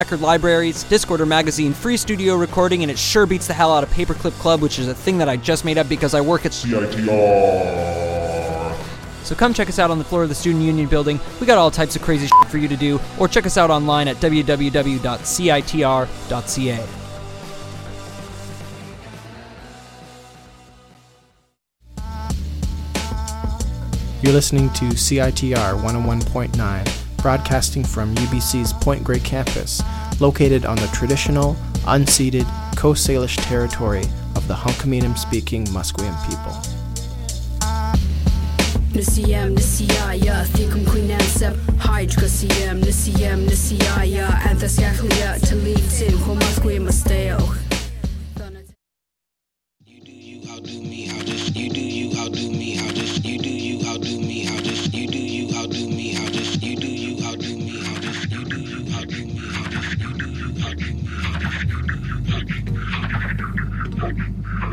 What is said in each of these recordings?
record libraries, Discorder magazine, free studio recording, and it sure beats the hell out of Paperclip Club, which is a thing that I just made up because I work at CITR. So come check us out on the floor of the Student Union building. We got all types of crazy shit for you to do, or check us out online at www.citr.ca. You're listening to CITR 101.9, broadcasting from UBC's Point Grey campus, located on the traditional, unceded Coast Salish territory of the Hunkaminam-speaking Musqueam people. Nisiyam nisiyaya thikum quinansep hydrocasiam nisiyam nisiyaya anthascaclia talitin homasquim asteo. You do you, I'll do me, how this. You do you, I'll do me, how this. You do you, I'll do me, how this. You do you, I'll do me, how this. You do you, I'll do me, how this. You do you, I'll do me, how this. You do you, I'll do me, how this. You do you, I'll do me, how this.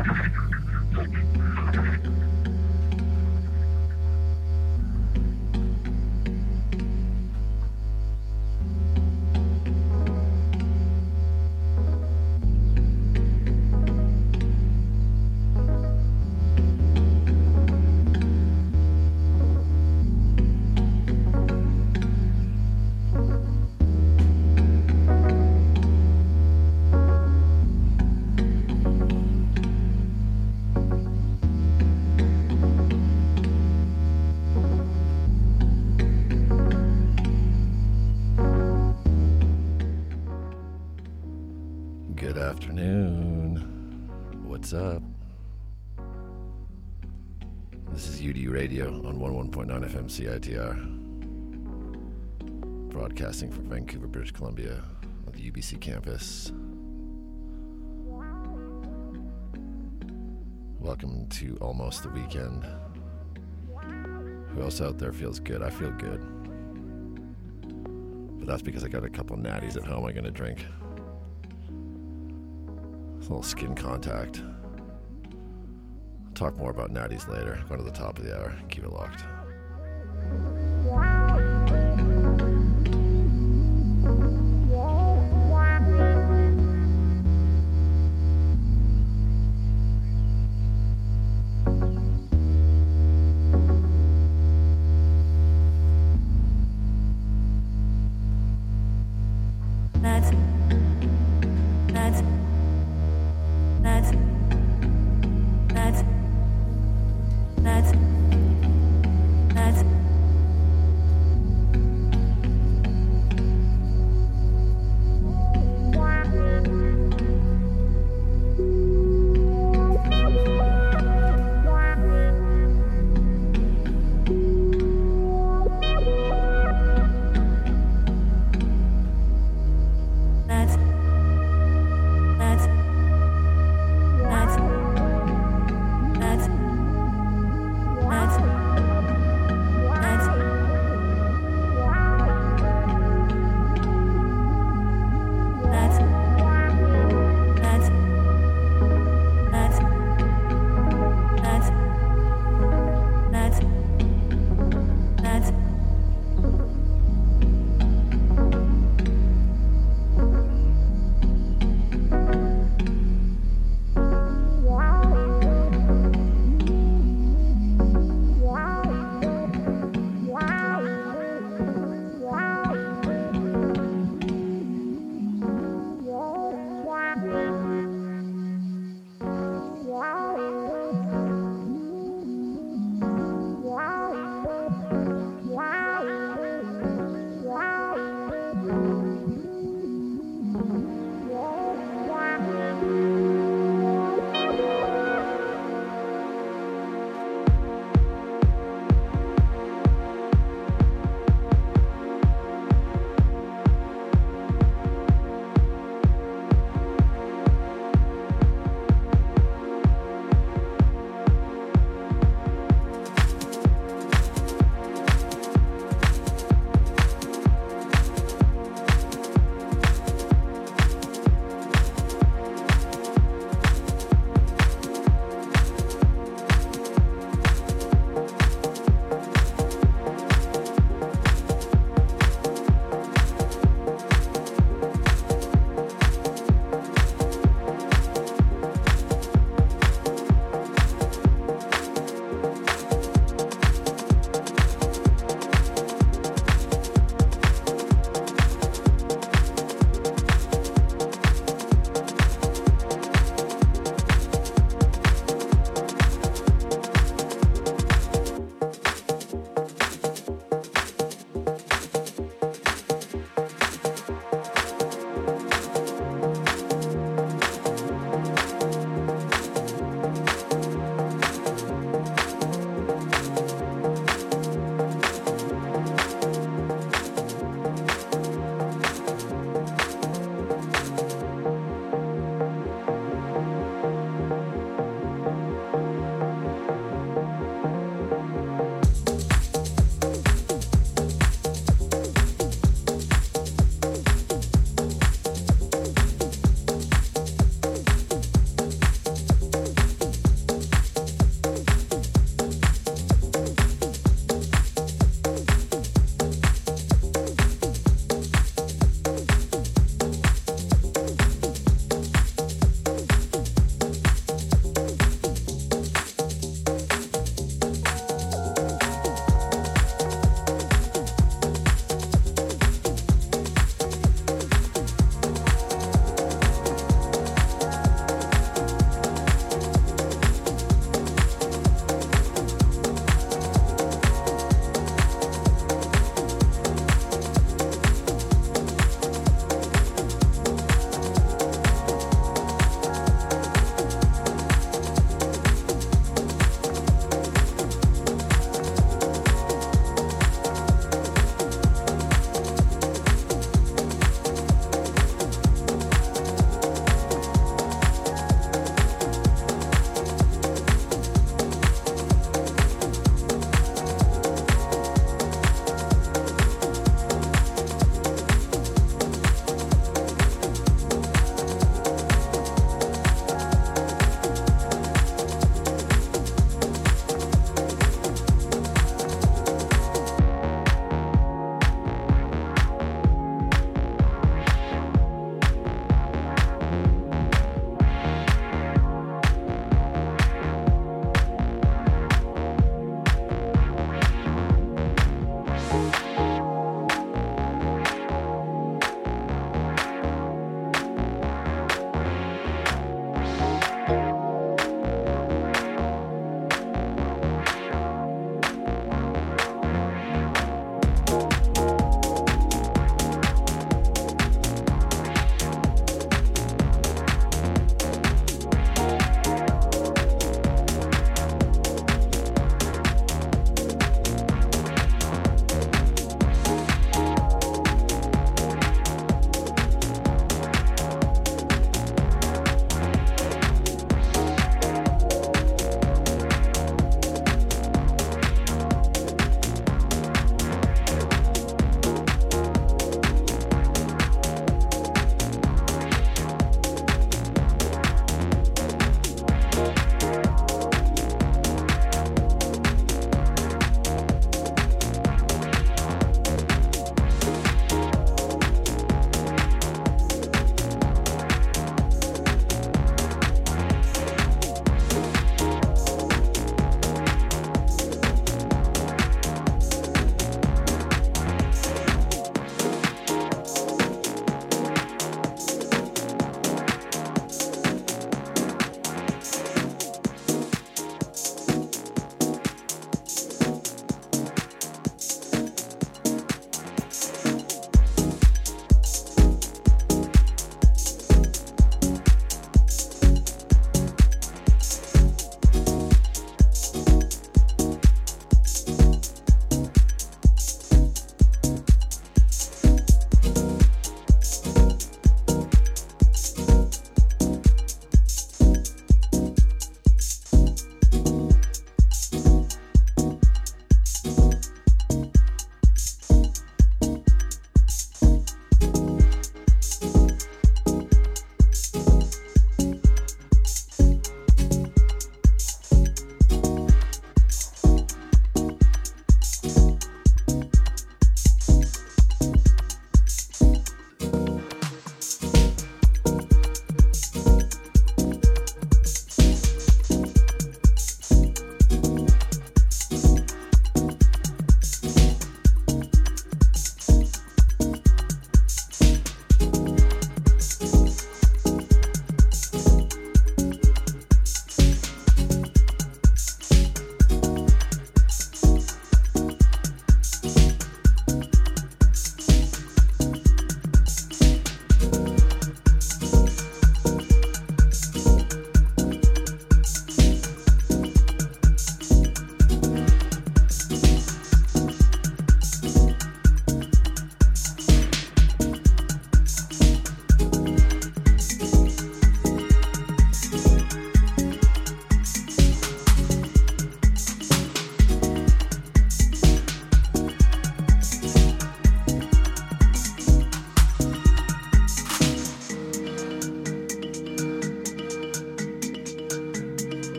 Good afternoon. What's up? This is UDU Radio on 101.9 FM CITR. Broadcasting from Vancouver, British Columbia on the UBC campus. Welcome to almost the weekend. Who else out there feels good? I feel good. But that's because I got a couple natties at home I'm going to drink. A little skin contact. I'll talk more about natties later. Go to the top of the hour. Keep it locked. That's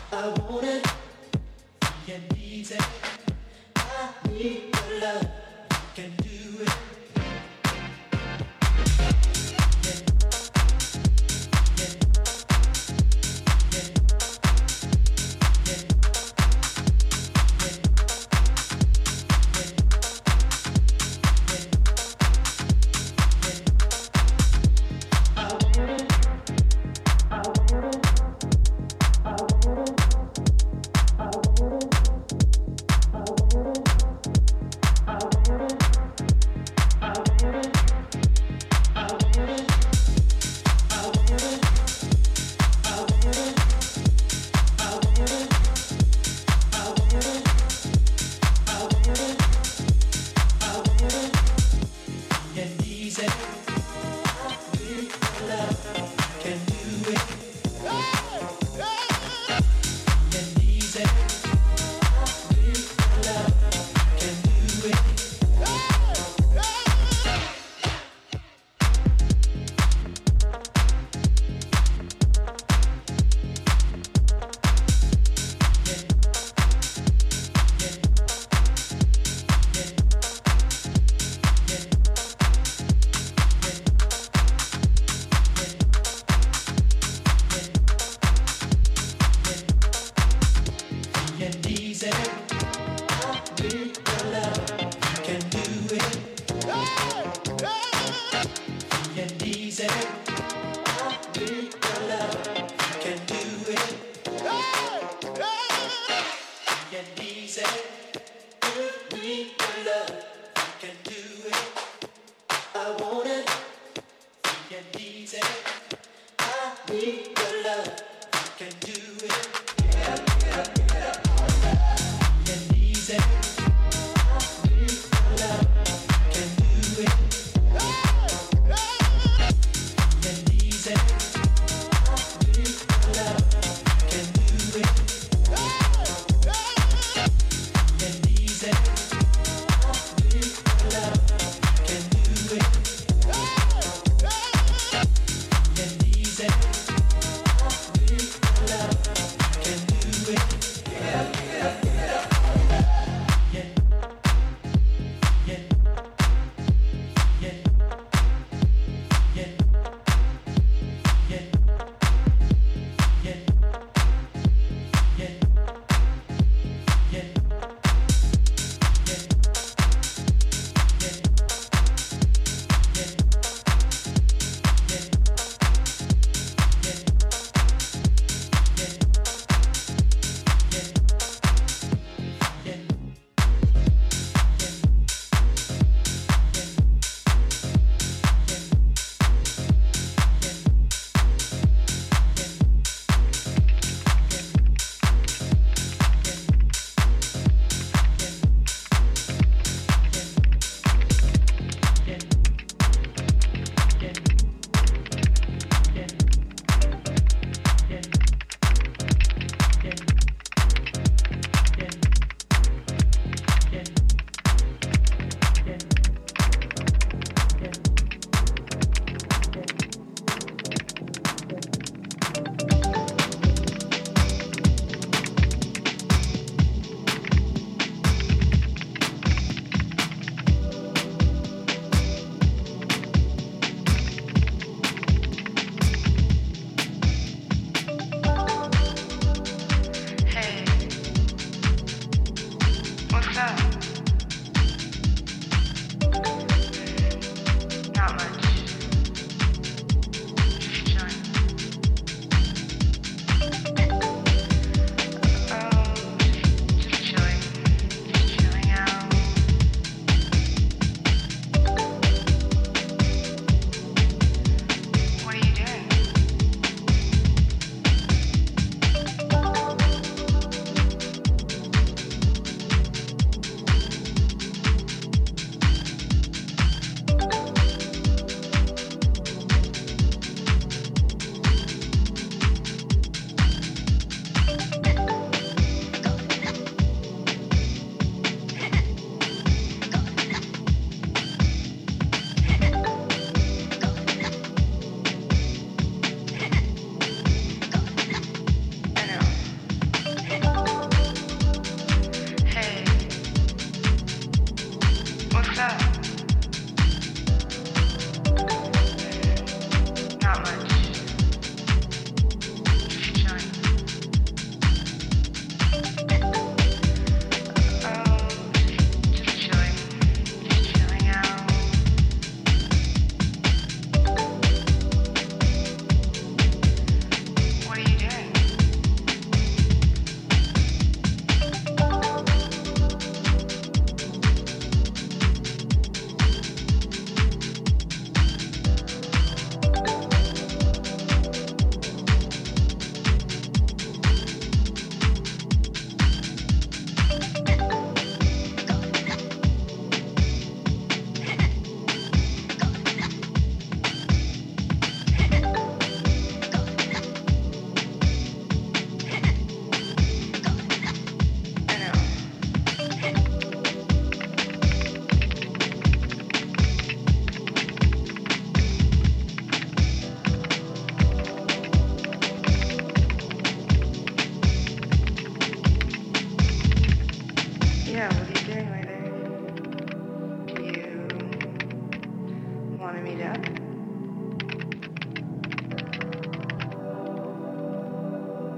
I want it, free and easy. I need your love, you can do it.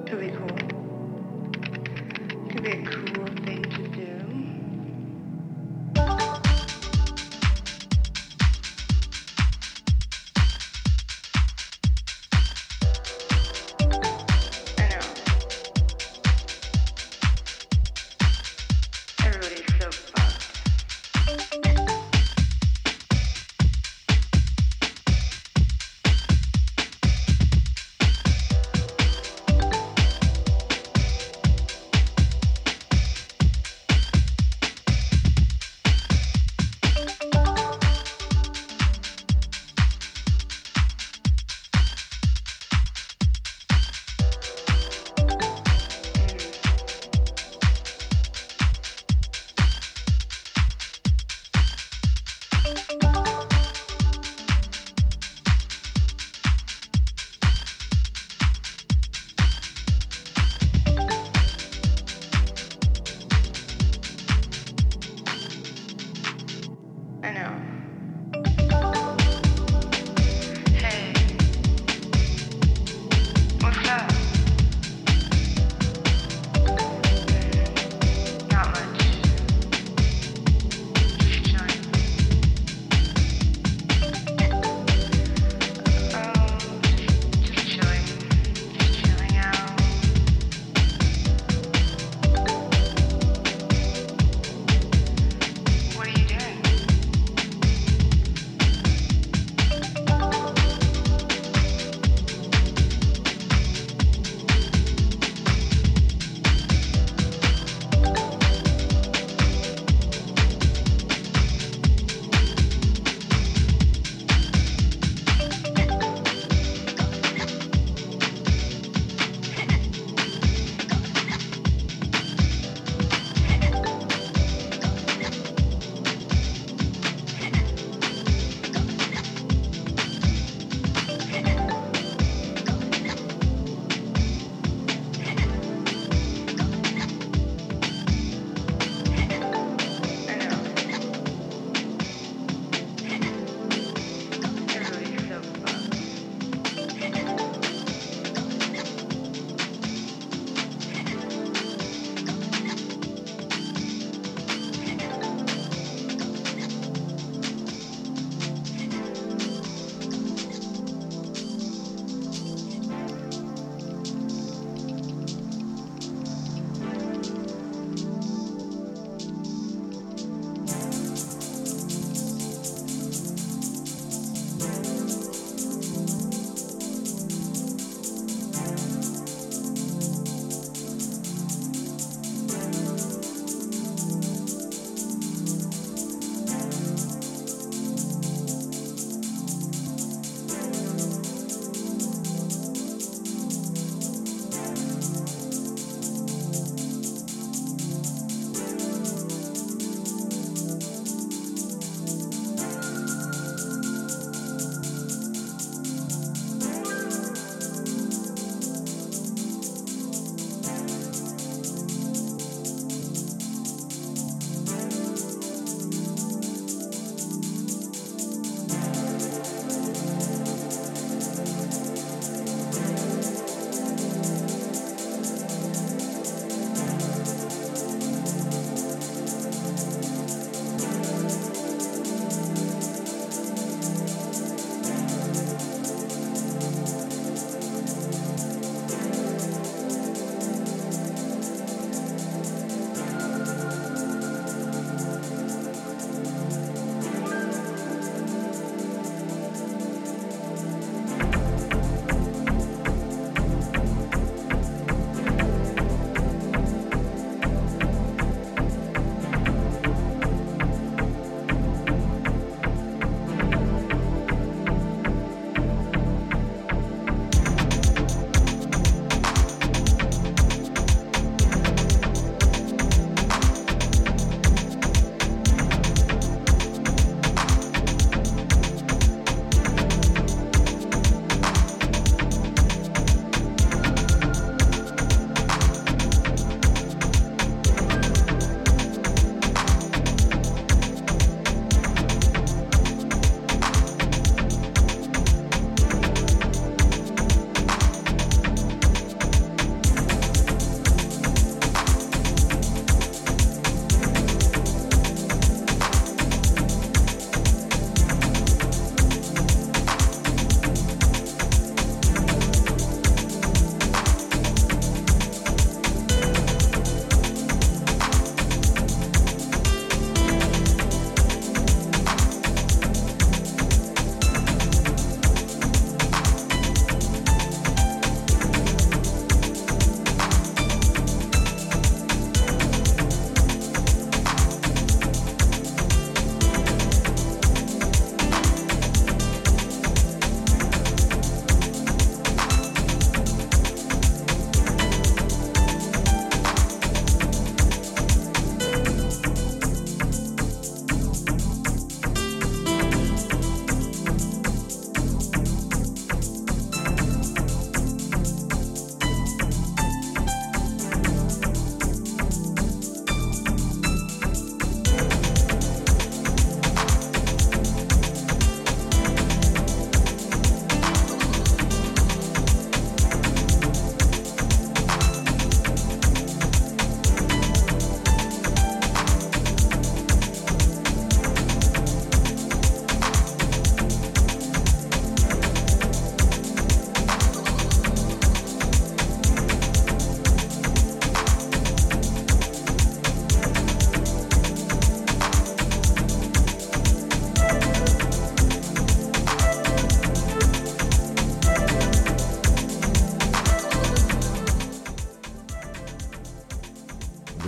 Could be cool. Could be a cool thing to do. I know. Everybody's so fucked.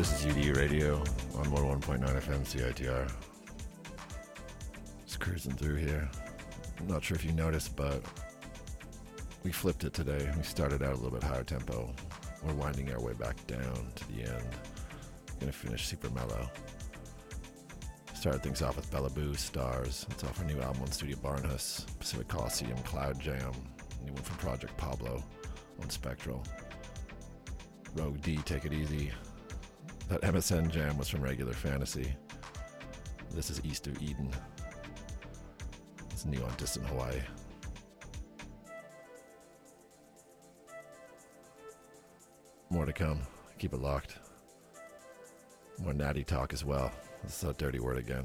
This is UDU Radio on 101.9 FM CITR. Just cruising through here. I'm not sure if you noticed, but we flipped it today. We started out a little bit higher tempo. We're winding our way back down to the end. Gonna finish super mellow. Started things off with Bella Boo, Stars. It's off our new album on Studio Barnhus, Pacific Coliseum, Cloud Jam. New one from Project Pablo on Spectral. Rogue D, Take It Easy. That MSN jam was from Regular Fantasy. This is East of Eden. It's new on Distant Hawaii. More to come. Keep it locked. More natty talk as well. This is a dirty word again.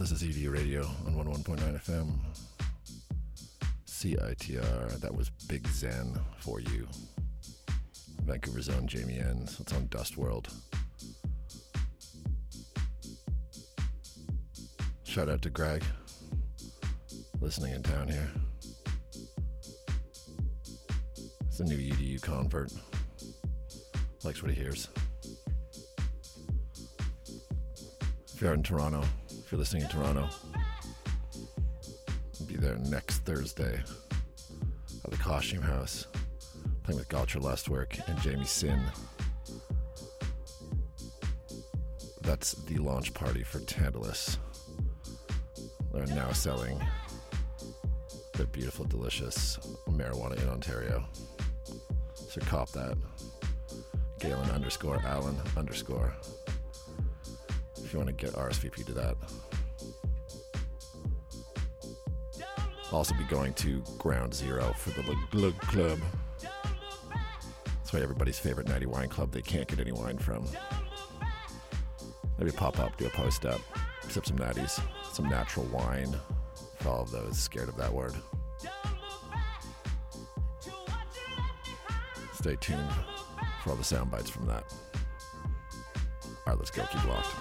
This is EDU Radio on 101.9 FM. CITR. That was Big Zen for you. Vancouver's own Jamie Enns. It's on Dust World. Shout out to Greg, listening in town here. It's a new EDU convert. Likes what he hears. If you're in Toronto, if you're listening in Toronto, I'll be there next Thursday at the Costume House, playing with Gotcha Lustwork and Jamie Sin. That's the launch party for Tantalus. They're now selling their beautiful, delicious marijuana in Ontario. So cop that. Galen _Allen _ if you want to get RSVP to that. I'll also be going to Ground Zero for the Glug Club. That's why everybody's favorite nighty wine club they can't get any wine from. Maybe pop up, do a post up, sip some natties, some natural wine for all of those scared of that word. Stay tuned for all the sound bites from that. All right, let's go. Keep locked.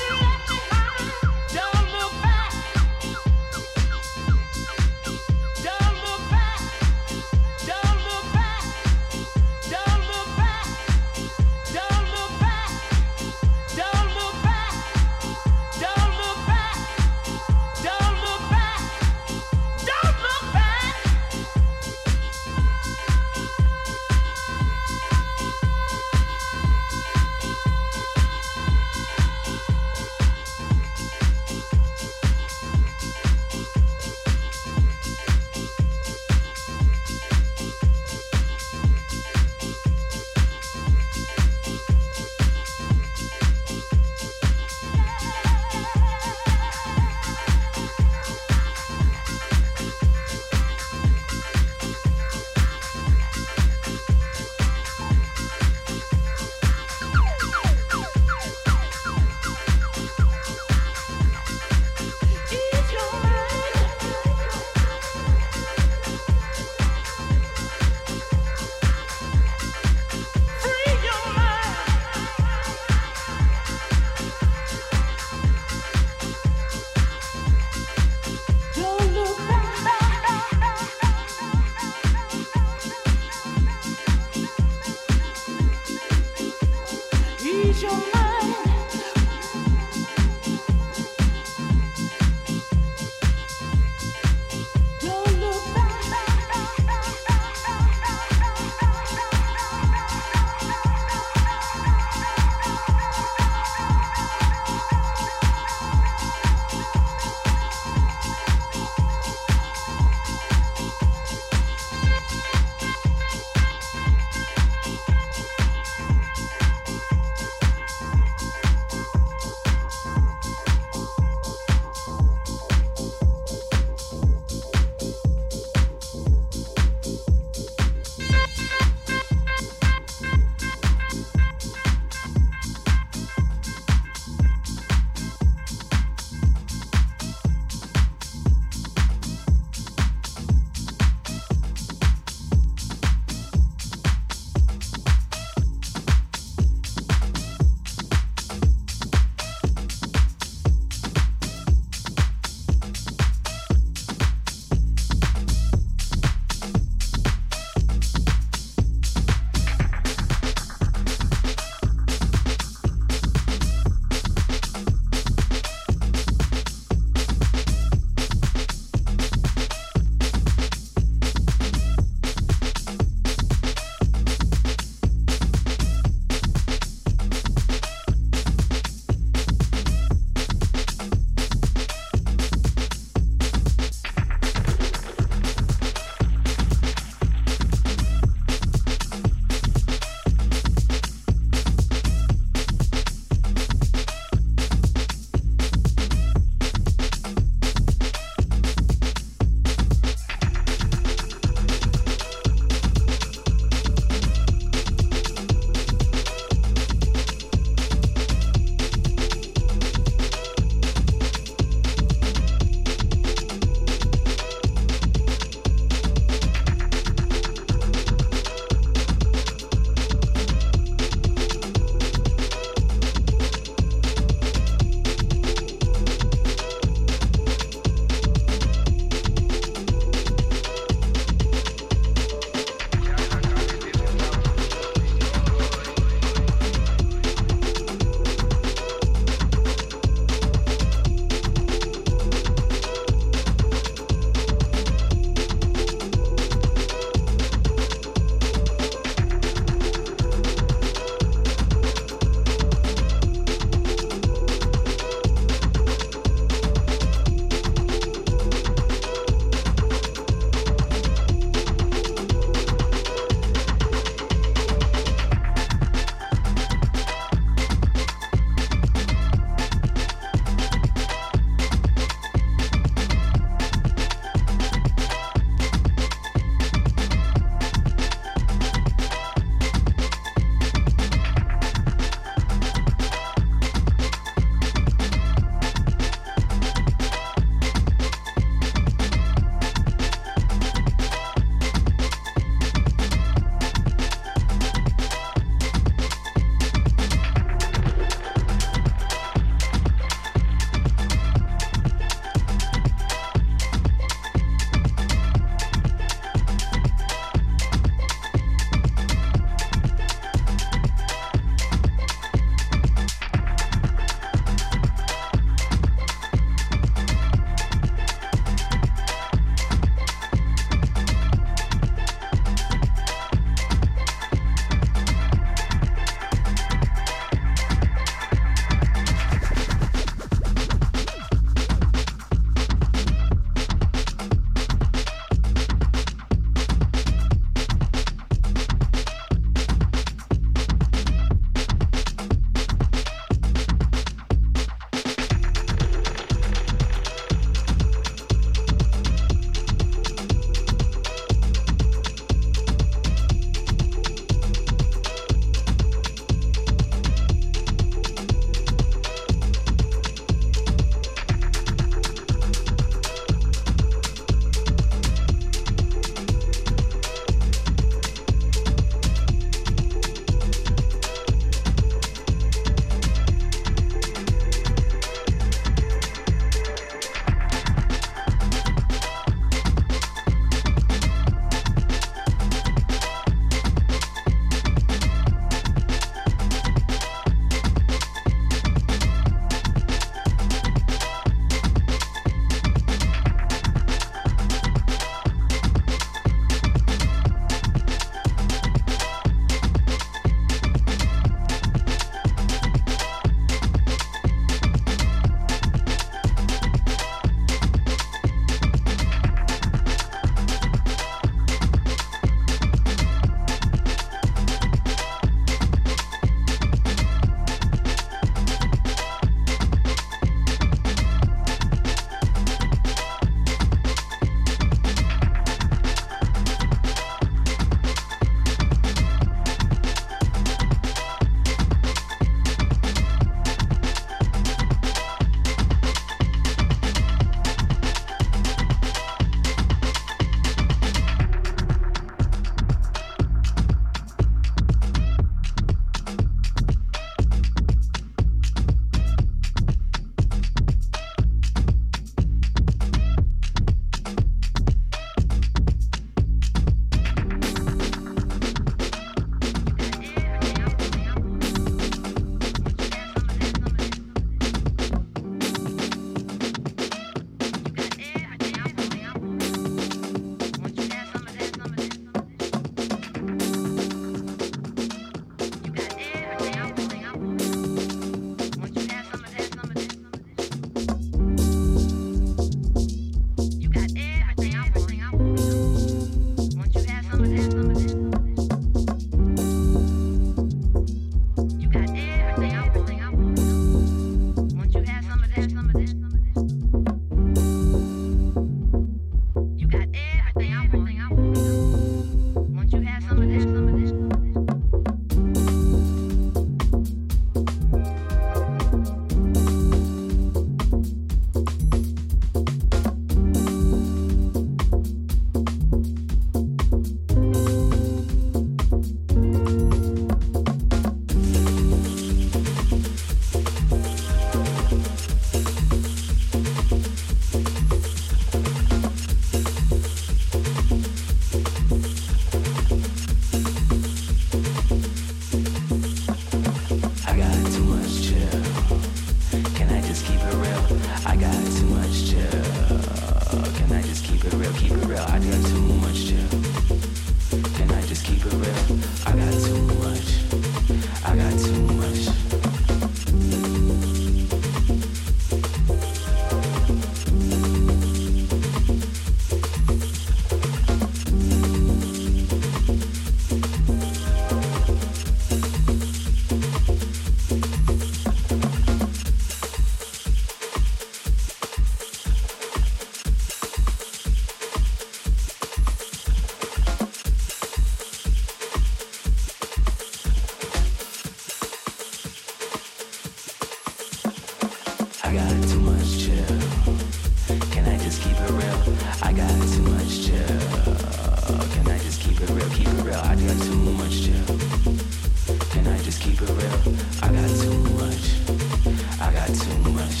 I got too much chill. Can I just keep it real? I got too much chill. Can I just keep it real? Keep it real. I got too much chill. Can I just keep it real? I got too much. I got too much.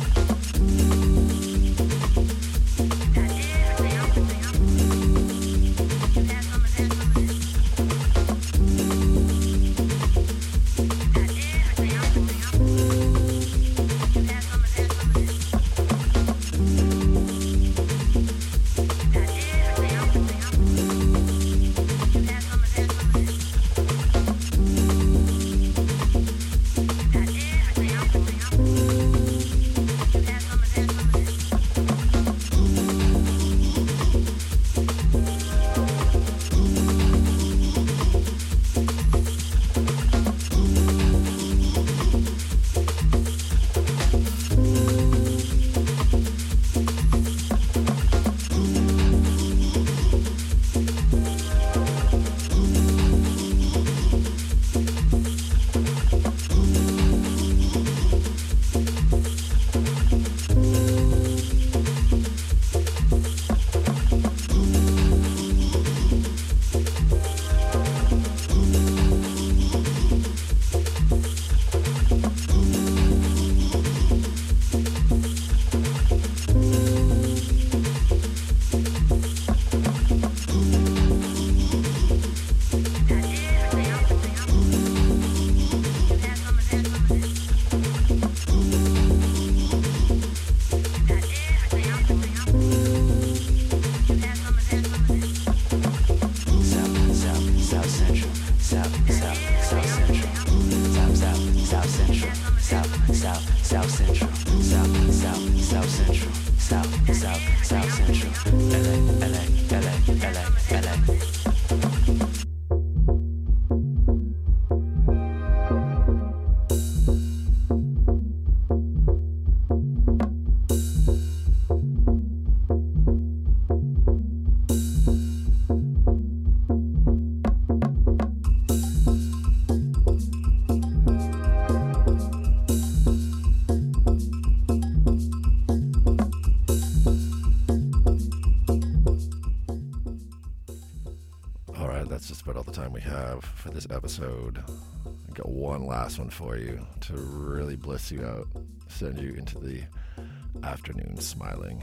For this episode. I got one last one for you to really bliss you out, send you into the afternoon smiling,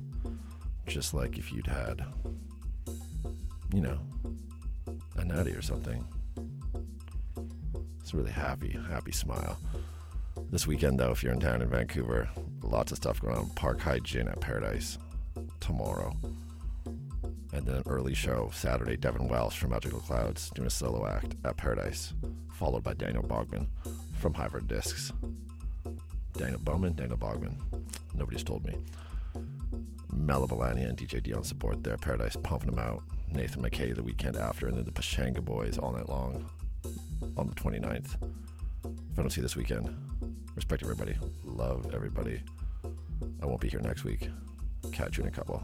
just like if you'd had, you know, a natty or something. It's a really happy smile. This weekend, though, if you're in town in Vancouver, lots of stuff going on. Park High Gin at Paradise tomorrow. And then an early show Saturday, Devin Welsh from Magical Clouds doing a solo act at Paradise, followed by Daniel Bogman from Hybrid Discs. Daniel Bogman. Nobody's told me. Mela Balania and DJ Dion support there. Paradise pumping them out. Nathan McKay the weekend after, and then the Pashanga Boys all night long on the 29th. If I don't see you this weekend, respect everybody. Love everybody. I won't be here next week. Catch you in a couple.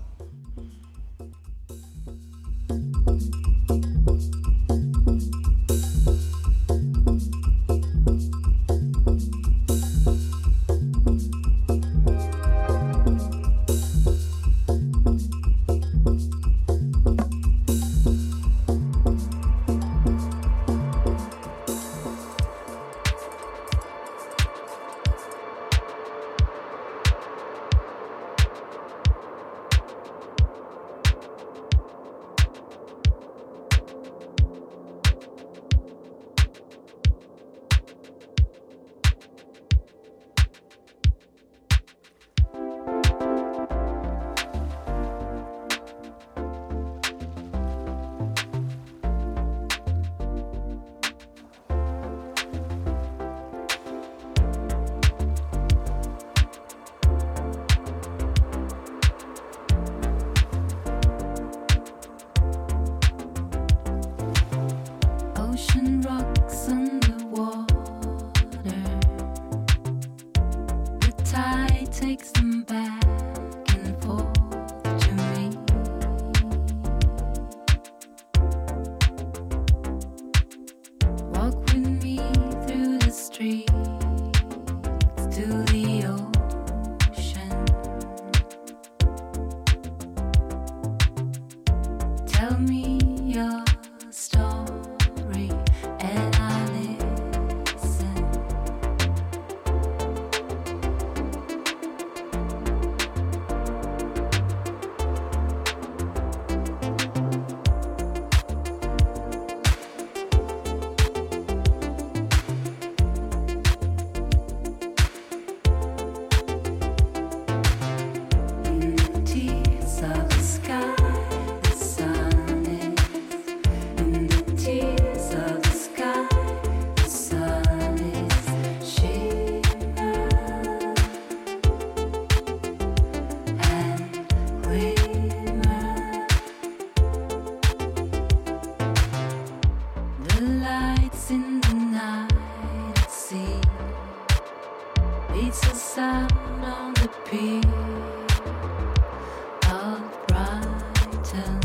It's a sound on the beat of Brighton.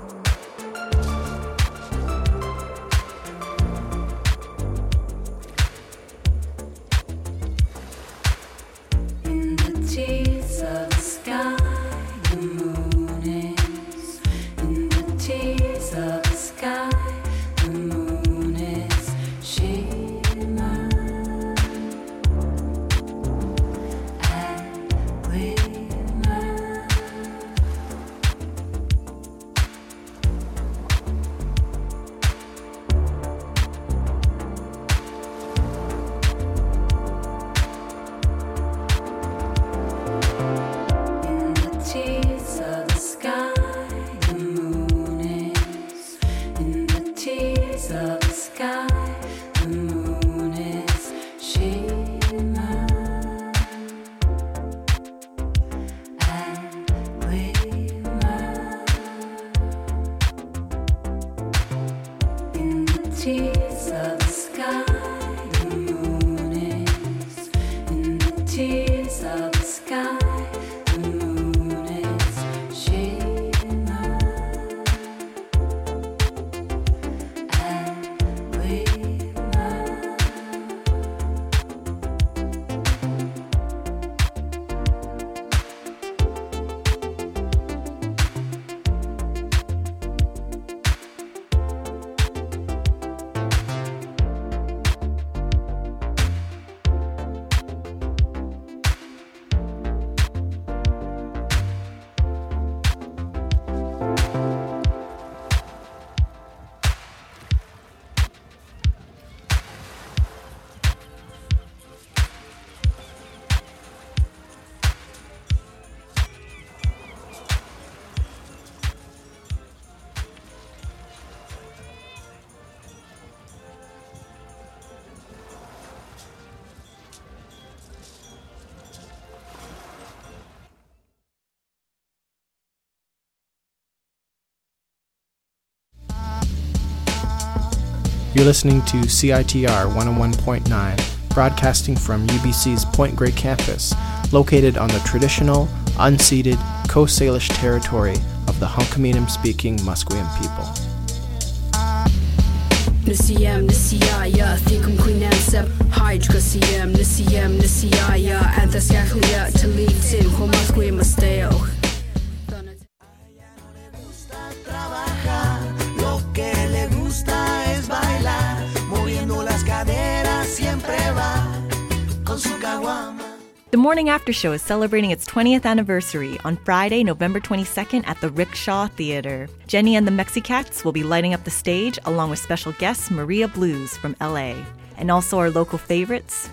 In the teeth of the sky, the moon is. In the teeth of the sky, the moon is. Shimmer and glimmer. In the teeth of the sky, the moon is. In the teeth of the sky, the moon is. Shimmer and glimmer. In the teeth of the sky, the moon is. In the teeth of the sky, the moon is. Shimmer and glimmer. You're listening to CITR 101.9, broadcasting from UBC's Point Grey campus, located on the traditional, unceded Coast Salish territory of the Hunkaminam-speaking Musqueam people. Nisiyam, Nisiyaya, Thikum Queenam Sep, Hydra Siyam, Nisiyaya, Anthascaclia, Talitin, Homasque Masteo. Lo que le gusta es bailar, moviendo las caderas, siempre va con su caguama. The Morning After Show is celebrating its 20th anniversary on Friday, November 22nd at the Rickshaw Theater. Jenny and the Mexicats will be lighting up the stage along with special guests Maria Blues from LA. And also our local favorites,